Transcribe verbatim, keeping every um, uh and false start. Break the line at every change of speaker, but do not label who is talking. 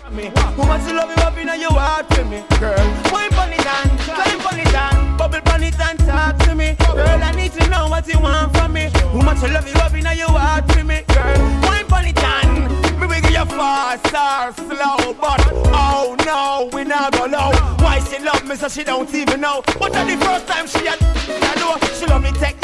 Me. Who wants to love you up in your heart to me, girl? Wine pon it and, climb pon it and, bubble pon it and talk to me, girl. I need to know what you want from me. Who wants to love you up in your heart to me, girl? Wine pon it and, me bring you fast or slow, but oh no, we not go low. Why she love me so she don't even know? But at the first time she had, I know she love me take